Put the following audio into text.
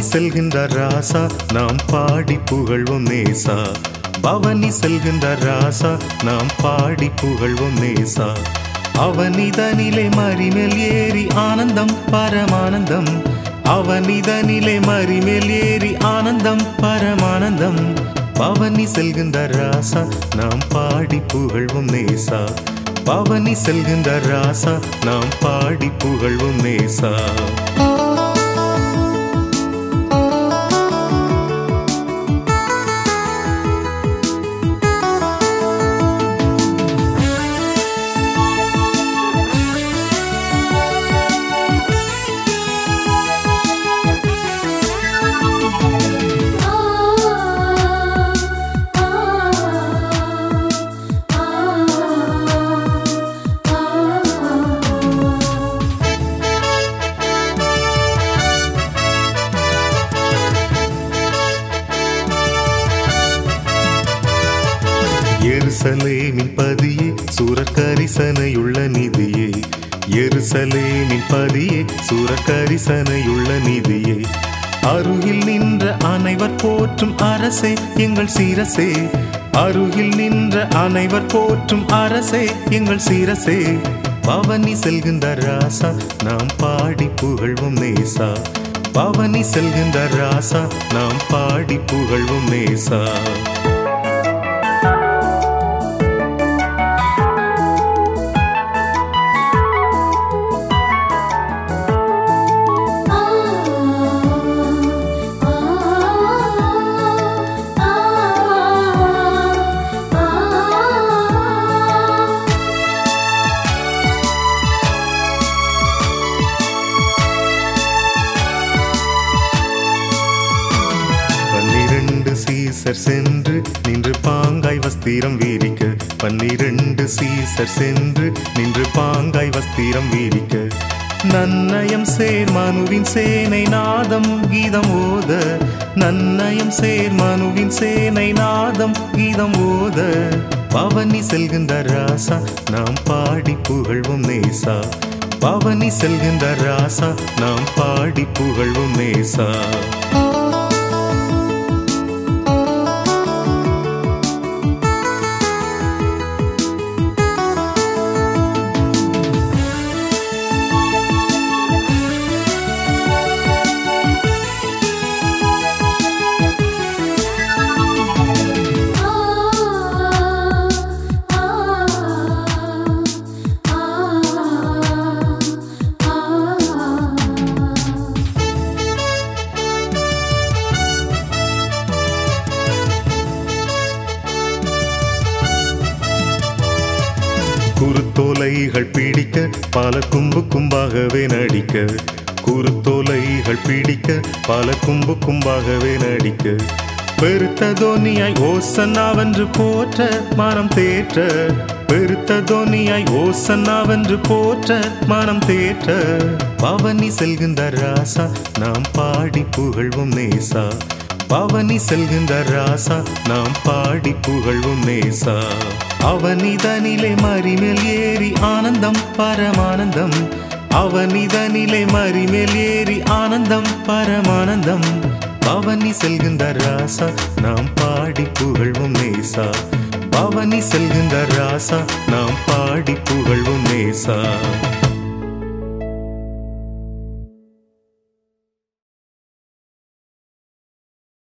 செல்கின்ற ராசா நாம் பாடி புகழ்வோம் நேசா. பவனி செல்கின்ற ராசா நாம் பாடி புகழ்வோம் நேசா. அவனிதனிலே மரிமேல் ஏறி ஆனந்தம் பரமானந்தம். அவனிதனிலே மரிமேல் ஏறி ஆனந்தம் பரமானந்தம். பவனி செல்கின்ற ராசா நாம் பாடி புகழ்வோம் நேசா. பவனி செல்கின்ற ராசா நாம் பாடி புகழ்வோம் நேசா. எருசலேமின் பதியே சூரக்கரிசனையுள்ள நிதியே. எருசலேமின் பதியே சூரக்கரிசனையுள்ள நிதியே. அருகில் நின்ற அனைவர் போற்றும் அரசே எங்கள் சிரசே. அருகில் நின்ற அனைவர் போற்றும் அரசே எங்கள் சிரசே. பவனி செல்கின்ற ராசா நாம் பாடி புகழ்வோம் நேசா. பவனி செல்கின்ற ராசா நாம் பாடி புகழ்வோம் நேசா. சீசர் சென்று நின்று பாங்காய் வஸ்திரம் வீரிக்க. 12 சீசர் சென்று நின்று பாங்காய் வஸ்திரம் வீரிக்க. நன்னயம் சேர் மனுவின் சேனை நாதம் கீதம் ஓத. நன்னயம் சேர் மனுவின் சேனை நாதம் கீதம் ஓத. பவனி செல்கின்ற ராசா நாம் பாடி புகழ்வோம் நேசா. பவனி செல்கின்ற ராசா நாம் பாடி புகழ்வோம் நேசா. குருத்தோலைகள் பிடிக்க பல கும்பு கும்பாகவே நடிக்க. குருத்தோலைகள் பிடிக்க பல கும்பு கும்பாகவே நடிக்க. பெருத்த தோனியாய் ஓசன்னாவென்று போற்ற மனம் தேற்ற. பெருத்த தோனியாய் ஓசன்னாவென்று போற்ற மனம் தேற்ற. பவனி செல்கின்ற ராசா நாம் பாடி புகழ்வோம் நேசா. பவனி செல்கின்ற ராசா நாம் பாடி புகழ்வோம் நேசா. அவனிதனிலே மரிமேல் ஏறி ஆனந்தம் பரமானந்தம். அவனிதனிலே மரிமேல் ஏறி ஆனந்தம் பரமானந்தம். பவனி செல்கின்ற ராசா நாம் பாடி புகழ்வோம் நேசா. பவனி செல்கின்ற ராசா நாம் பாடி புகழ்வோம் நேசா.